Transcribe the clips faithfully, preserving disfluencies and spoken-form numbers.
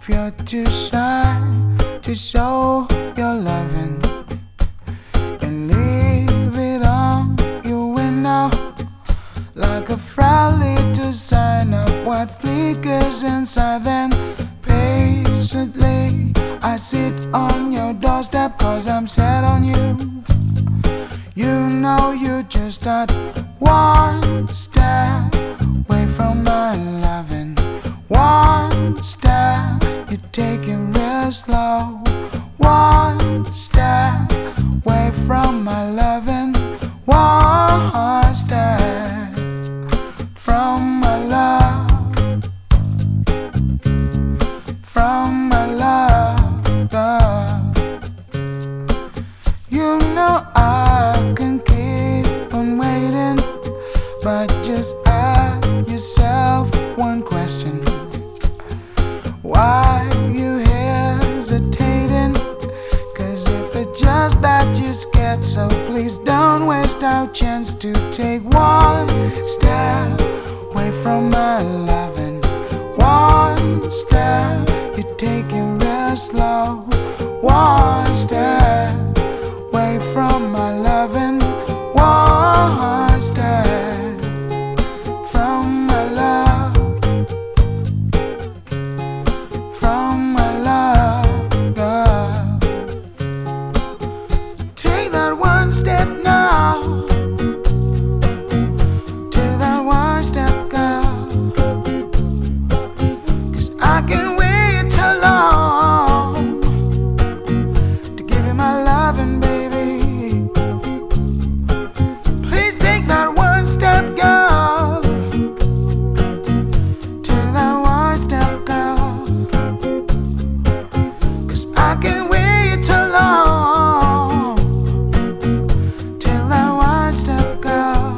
if you're too shy to show your loving, and leave it on your window like a frowley to sign up what flickers inside. Then patiently I sit on your doorstep, cause I'm set on you. You know you're just that one step away from my loving. One step, you're taking real slow. One step away from my loving. One step from my love, from my love, girl. You know I can keep on waiting, but just ask yourself one question. Why you hesitating? Cause if it's just that you're scared, so please don't waste our chance to take one step away from my loving. One step, you're taking real slow. One step away from my loving. One step from my love, from my love, girl. Take that one step now, take that one step, girl. Cause I can't wait too long to give you my loving, baby. Please take that one step, girl. Take that one step, girl. Cause I can't wait too long. Take that one step, girl.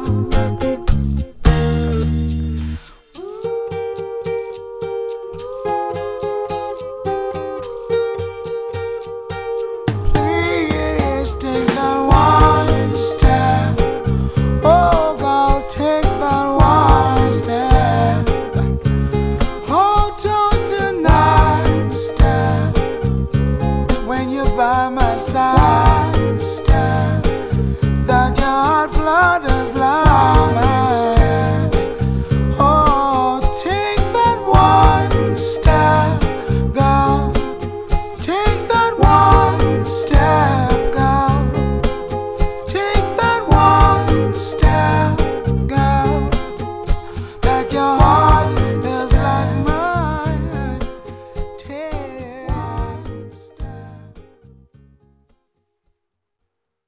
Please take that one step. Oh, girl, take that one step. Hold on tonight, step. When you're by my side, step. That your heart flutters like step. Oh, take that one step.